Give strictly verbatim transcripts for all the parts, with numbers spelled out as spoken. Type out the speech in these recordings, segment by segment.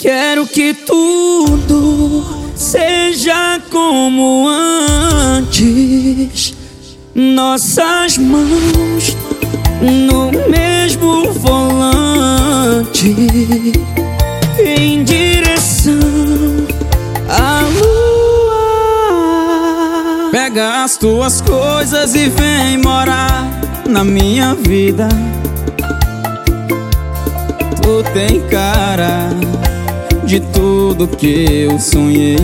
Quero que tudo seja como antes, nossas mãos no mesmo volante, em direção à lua. Pega as tuas coisas e vem morar na minha vida. Tu tem cara de tudo que eu sonhei.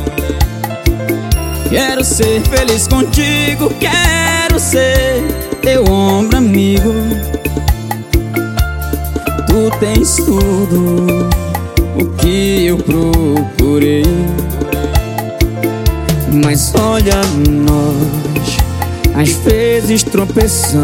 Quero ser feliz contigo, quero ser teu ombro amigo. Tu tens tudo o que eu procurei. Mas olha, nós às vezes tropeçamos,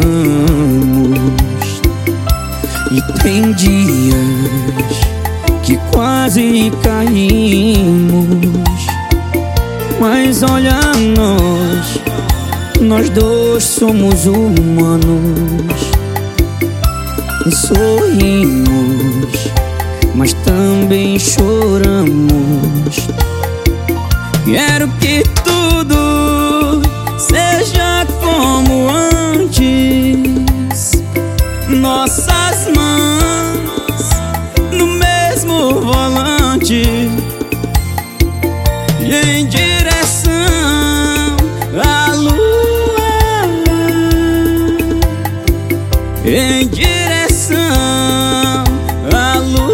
e tem dias que quase caímos. Mas olha, nós, nós dois somos humanos, e sorrimos, mas também choramos. Quero que tudo seja como antes, nossas mãos no mesmo volante, e em direção à lua, em direção à lua.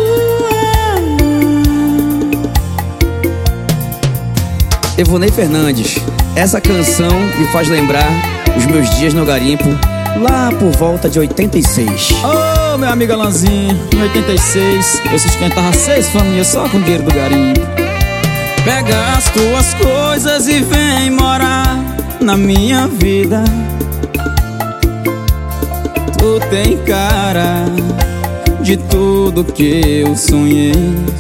Evonei Fernandes, essa canção me faz lembrar os meus dias no garimpo, lá por volta de oitenta e seis. Ô, oh, meu amigo Alanzinho, em oitenta e seis eu sustentava seis famílias só com dinheiro do garimpo. Pega as tuas coisas e vem morar na minha vida. Tu tem cara de tudo que eu sonhei.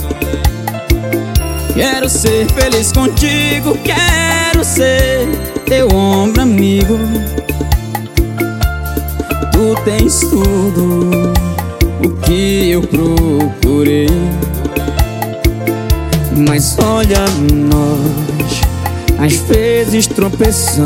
Quero ser feliz contigo, quero ser teu ombro amigo. Tu tens tudo o que eu procurei. Mas olha, nós às vezes tropeçamos,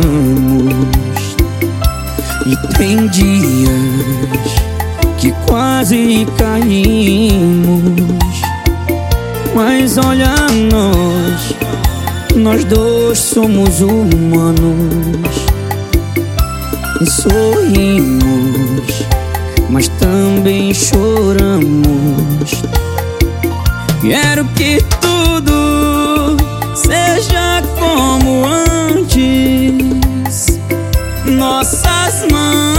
e tem dias que quase caímos. Mas olha, nós, nós dois somos humanos, e sorrimos, mas também choramos. Quero que tudo seja como antes, nossas mãos